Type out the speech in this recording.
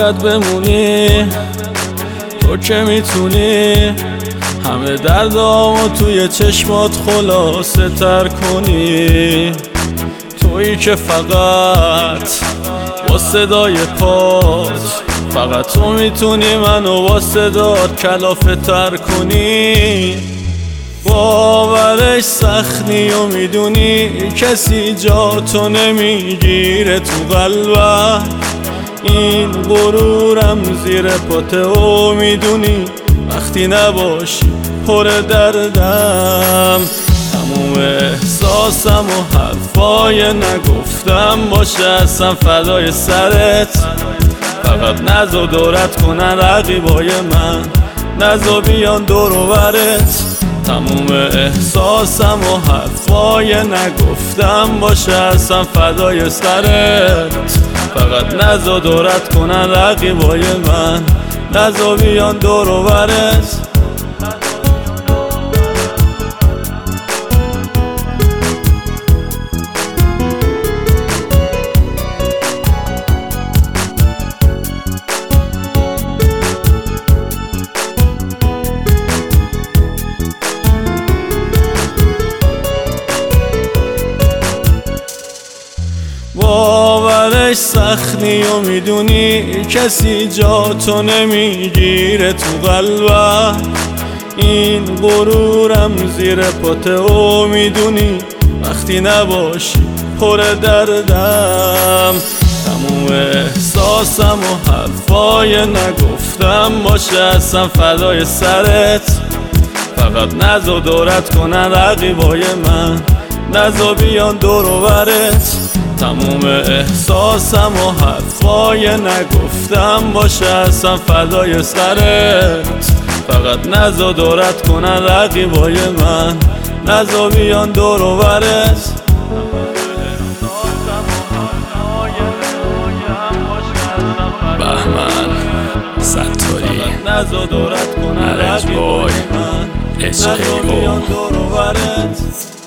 باید بمونی، تو که میتونی همه دردامو توی چشمات خلاصه تر کنی. تویی که فقط با صدای پات، فقط تو میتونی منو با صدات کلافه تر کنی. باورش سختی و میدونی کسی جا تو نمیگیره تو قلبم. این غرورم زیر پاته و میدونی وقتی نباشی پر دردم. تموم احساسم و حرفای نگفتم باشه اصلا فدای سرت. فقط نزا دورت کنن رقیبای من، نزا بیان دور و برت. تموم احساسم و حرفای نگفتم باشه اصلا فدای سرت. فقط نزا دورت کنن رقیبای من، نزا بیان دور و برت. باورش سختی و میدونی کسی جا تو نمیگیره تو قلبم. این غرورم زیر پاته و میدونی وقتی نباشی پر دردم. تموم احساسم و حرفای نگفتم باشه اصلا فدای سرت. فقط نزا دورت کنن رقیبای من، نزا بیان دور و برت. تموم احساسم و حرفای نگفتم باشه اصلا فدای سرت. فقط نزا دورت کنن رقیبای من، نزا بیان دور و برت. بهمن ستاری نزا دورت کنن رقیبای من، نزا بیان دور و برت.